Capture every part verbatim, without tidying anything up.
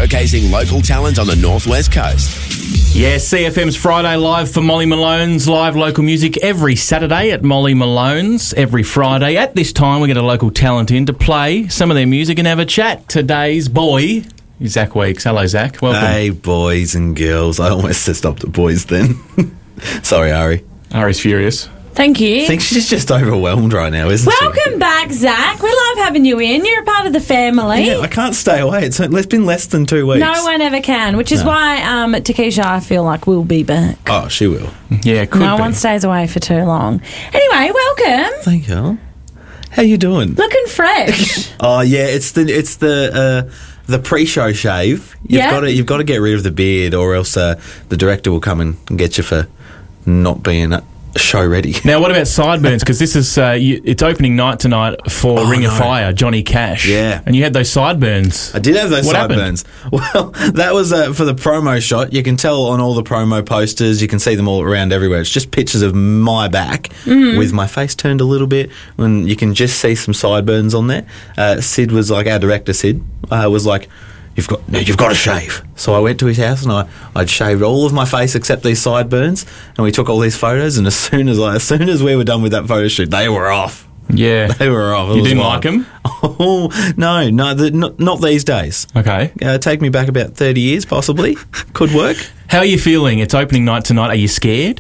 showcasing local talent on the Northwest Coast. Yeah, C F M's Friday Live for Molly Malone's live local music every Saturday at Molly Malone's. Every Friday at this time we get a local talent in to play some of their music and have a chat. Today's boy is Zach Weeks. Hello, Zach. Welcome. Hey, boys and girls. I almost stopped at boys then. Sorry, Ari. Ari's furious. Thank you. I think she's just overwhelmed right now, isn't Welcome she? back, Zach. We love having you in. You're a part of the family. Yeah, I can't stay away. It's, it's been less than two weeks. No one ever can, which is No. why um, Takesha, I feel like, will be back. Oh, she will. Yeah, could no be. one stays away for too long. Anyway, welcome. Thank you. How you doing? Looking fresh. Oh yeah, it's the it's the uh, the pre-show shave. You've Yeah. got to you've got to get rid of the beard, or else uh, the director will come and get you for not being uh, show ready. Now, what about sideburns? Because this is uh, you, it's opening night tonight for Oh, Ring of no. Fire, Johnny Cash. Yeah. And you had those sideburns. I did have those What sideburns. Well, that was uh, for the promo shot. You can tell on all the promo posters. You can see them all around everywhere. It's just pictures of my back with my face turned a little bit, and you can just see some sideburns on there. Uh, Sid was like, our director Sid uh, was like, You've got no, you've got to shave. So I went to his house and I I'd shaved all of my face except these sideburns, and we took all these photos. And as soon as I, as soon as we were done with that photo shoot, they were off. Yeah. They were off. It You was didn't wild. like them? Oh no, no, the, not, not these days. Okay. Uh, take me back about thirty years, possibly. Could work. How are you feeling? It's opening night tonight. Are you scared?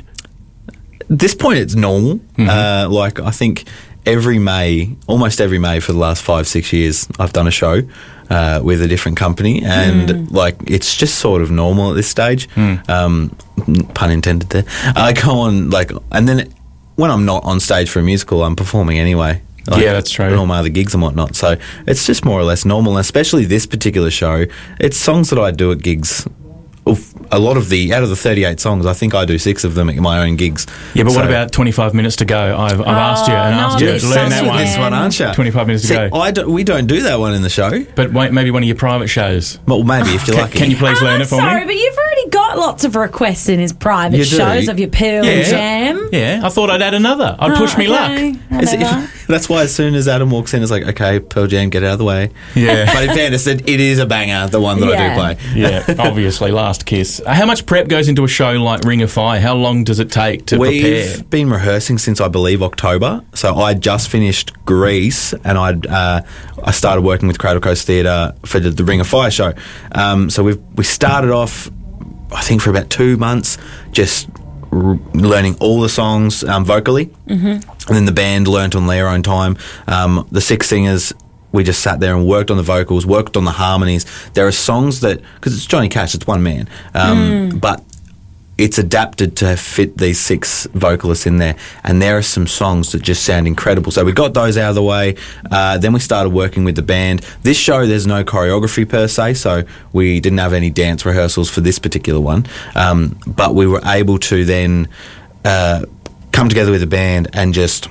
At this point, it's normal. Uh, like, I think every May, almost every May for the last five, six years, I've done a show uh, with a different company, and like, it's just sort of normal at this stage. Um, pun intended there. I go on, like, and then when I'm not on stage for a musical, I'm performing anyway. Like, Yeah, that's true. and all my other gigs and whatnot. So it's just more or less normal, and especially this particular show. It's songs that I do at gigs. Oof, a lot of the, out of the thirty-eight songs, I think I do six of them at my own gigs. Yeah, but what So- about twenty-five minutes to go? I've, I've asked you and no, asked you I'm to learn that obsessed one. with This one, aren't you? twenty-five minutes to See, go. I don't, we don't do that one in the show. But wait, maybe one of your private shows. Well, maybe if you're Can, lucky. can you please Oh, learn I'm it for sorry, me? but you've already got lots of requests in his private You do? shows of your Pearl Yeah. Jam. Yeah, I thought I'd add another. I'd push me Oh, luck. okay. It's- Whatever. if- that's why as soon as Adam walks in, it's like, okay, Pearl Jam, get out of the way. Yeah. But in fairness, it, it is a banger, the one that I Yeah. do play. Yeah, obviously, Last Kiss. Uh, How much prep goes into a show like Ring of Fire? How long does it take to We've prepare? been rehearsing since, I believe, October. So I just finished Grease, and I uh, I started working with Cradle Coast Theatre for the, the Ring of Fire show. Um, so we we started off, I think, for about two months, just r- learning all the songs um, vocally, mm-hmm. and then the band learnt on their own time. Um, the six singers. We just sat there and worked on the vocals, worked on the harmonies. There are songs that, because it's Johnny Cash, it's one man, um, but it's adapted to fit these six vocalists in there. And there are some songs that just sound incredible. So we got those out of the way. Uh, then we started working with the band. This show, there's no choreography per se, so we didn't have any dance rehearsals for this particular one. Um, but we were able to then uh, come together with the band and just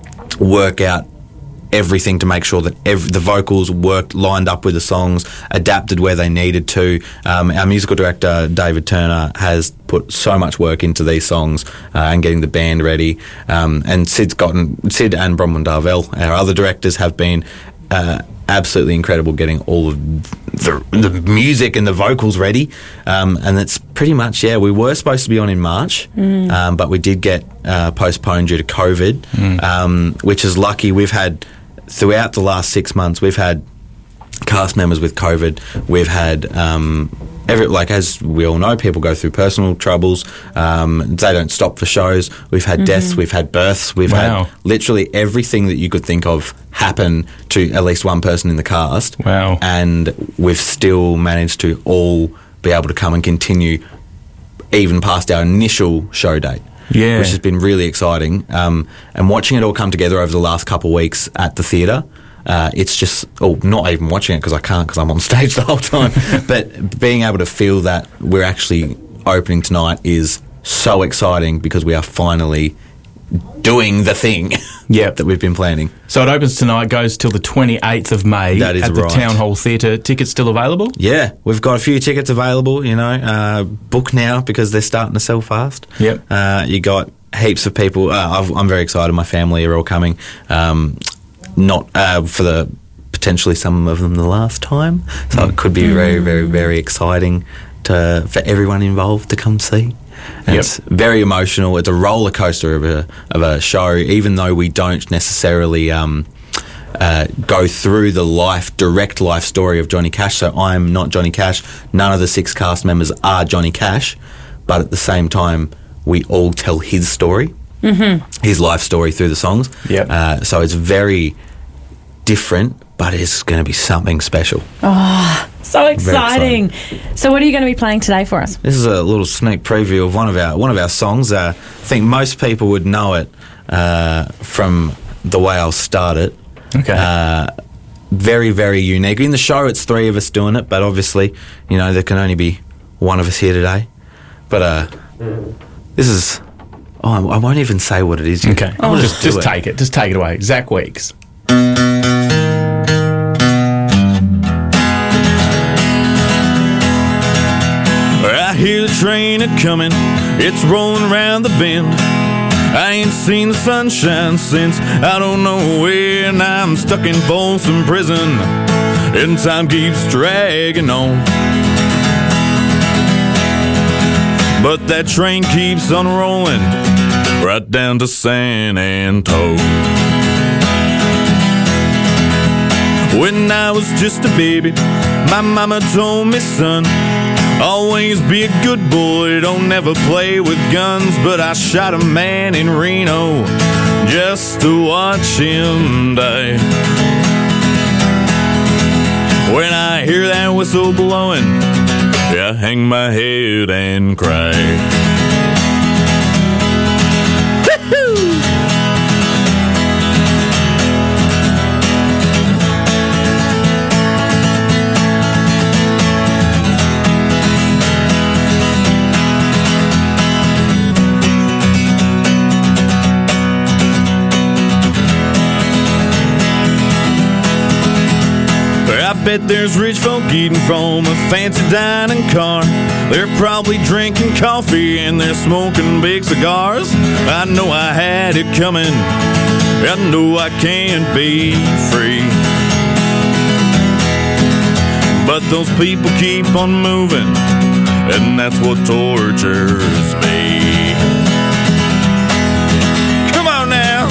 work out everything to make sure that ev- the vocals worked, lined up with the songs, adapted where they needed to. Um, our musical director, David Turner, has put so much work into these songs uh, and getting the band ready. Um, and Sid's gotten, Sid and Bronwyn Darvell, our other directors, have been uh, absolutely incredible getting all of the, the music and the vocals ready. Um, and it's pretty much, yeah, we were supposed to be on in March, um, but we did get uh, postponed due to COVID, um, which is lucky. We've had, throughout the last six months, we've had cast members with COVID. We've had, um, every, like, as we all know, people go through personal troubles. Um, they don't stop for shows. We've had deaths. We've had births. We've Wow. had literally everything that you could think of happen to at least one person in the cast. Wow. And we've still managed to all be able to come and continue even past our initial show date. Yeah. Which has been really exciting. Um, and watching it all come together over the last couple of weeks at the theatre, uh, it's just, oh, not even watching it because I can't because I'm on stage the whole time, but being able to feel that we're actually opening tonight is so exciting because we are finally doing the thing Yep. that we've been planning. So it opens tonight, goes till the twenty-eighth of May That is at the right. Town Hall Theatre. Tickets still available? Yeah, we've got a few tickets available, you know, uh, book now because they're starting to sell fast. Yep. Uh, you got heaps of people. Uh, I've, I'm very excited. My family are all coming. Um, not uh, for the potentially some of them the last time. So it could be very, very, very exciting to for everyone involved to come see. And Yep. It's very emotional. It's a roller coaster of a of a show, even though we don't necessarily um, uh, go through the life direct life story of Johnny Cash. So I'm not Johnny Cash. None of the six cast members are Johnny Cash, but at the same time, we all tell his story, mm-hmm. his life story through the songs. Yep. Uh, so it's very different, but it's going to be something special. So exciting. So what are you going to be playing today for us? This is a little sneak preview of one of our one of our songs. Uh, I think most people would know it uh, from the way I'll start it. Okay. Uh, very, very unique. In the show, it's three of us doing it, but obviously, you know, there can only be one of us here today. But uh, this is... Oh, I won't even say what it is yet. Okay. I'll just do just it. take it. Just take it away. Zach Weeks. I hear the train a-comin', it's rolling around the bend. I ain't seen the sunshine since I don't know when. I'm stuck in Folsom Prison, and time keeps dragging on. But that train keeps on rolling right down to San Antone. When I was just a baby, my mama told me, son, always be a good boy, don't never play with guns. But I shot a man in Reno just to watch him die. When I hear that whistle blowing, I hang my head and cry. I bet there's rich folk eating from a fancy dining car. They're probably drinking coffee and they're smoking big cigars. I know I had it coming, I know I can't be free. But those people keep on moving, and that's what tortures me. Come on now.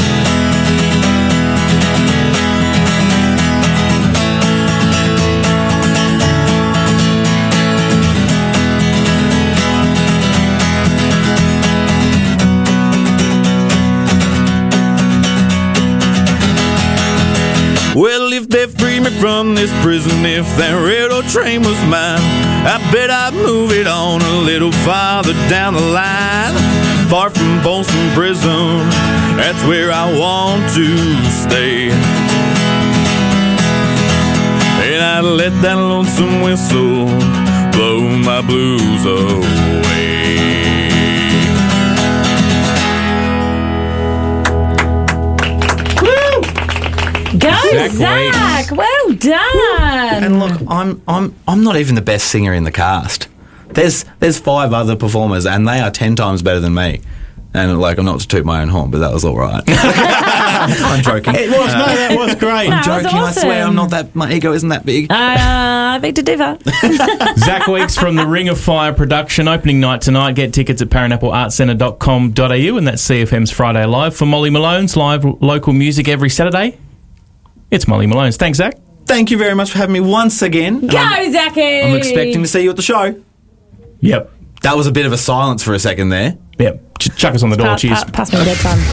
Well, if they free me from this prison, if that railroad train was mine, I bet I'd move it on a little farther down the line. Far from Folsom Prison, that's where I want to stay. And I'd let that lonesome whistle blow my blues away. Go, Zach Zach! Well done. And look, I'm I'm I'm not even the best singer in the cast. There's there's five other performers, and they are ten times better than me. And like, I'm not to toot my own horn, but that was all right. I'm joking. It was, no, that was great. That was joking. I swear, awesome. I'm not that. My ego isn't that big. Uh, I beg to differ. Zach Weeks from the Ring of Fire production, opening night tonight. Get tickets at paranapple arts centre dot com dot a u, and that's C F M's Friday Live. For Molly Malone's live local music every Saturday, it's Molly Malone's. Thanks, Zach. Thank you very much for having me once again. Go, I'm, Zachy! I'm expecting to see you at the show. Yep. That was a bit of a silence for a second there. Yep. Ch- chuck us on the door. Pa- Cheers. pa- pass me the dead son.